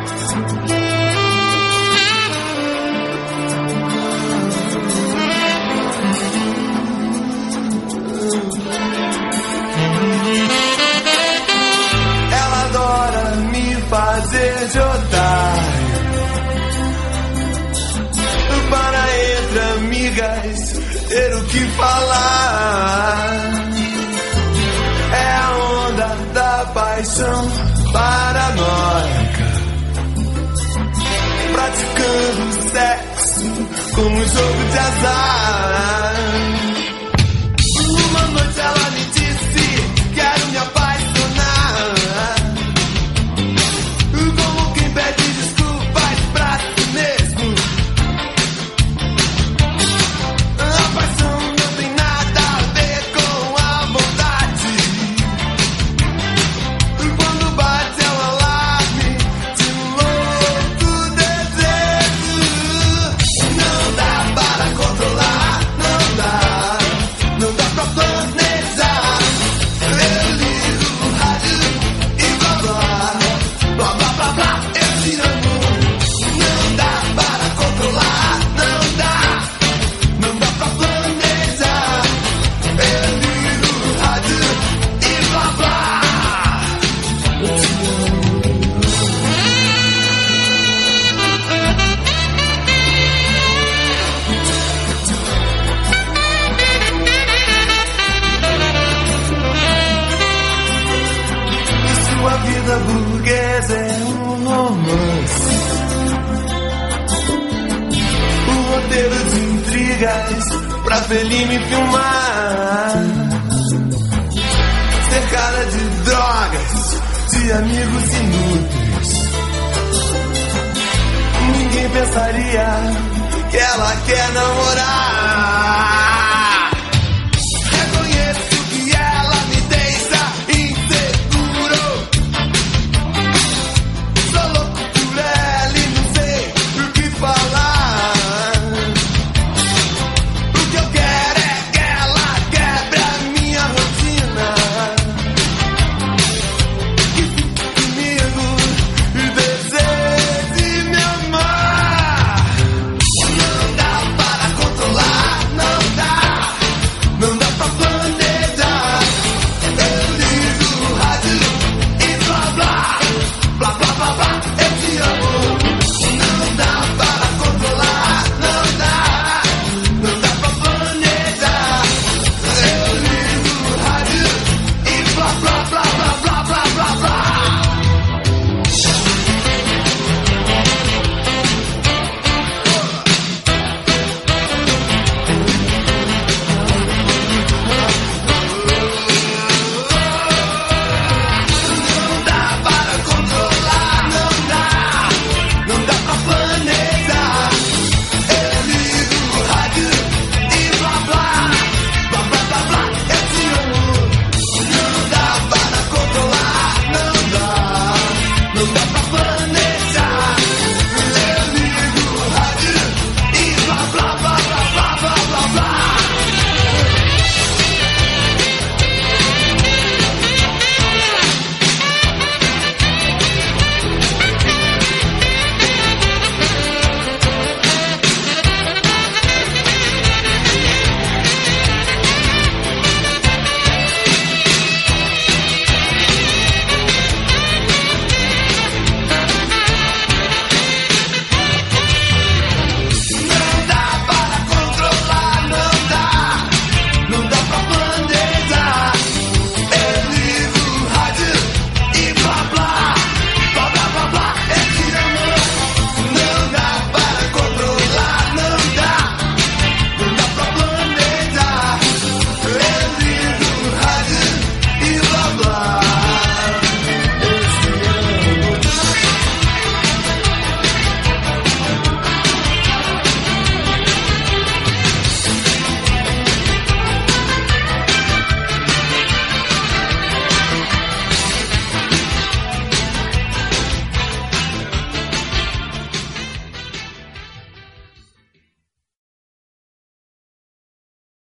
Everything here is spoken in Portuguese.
Ela adora me fazer de otário, para entre amigas ter o que falar. É a onda da paixão paranoica, praticando sexo como um jogo de azar. Uma noite ela me disse: quero me apaixonar, como quem pede desculpas pra si mesmo. A paixão não tem nada a ver com a vontade. Quando bate é um alarme de um louco desejo. Não dá para controlar, não dá pra planejar. Eu ligo o rádio e blá blá, blá blá blá blá, eu te amo. Não dá para controlar, não dá pra planejar. Eu ligo o rádio e blá blá, eu te amo. Sua vida burguesa é um romance, um roteiro de intrigas pra Fellini filmar, cercada de drogas, de amigos inúteis. Ninguém pensaria que ela quer namorar.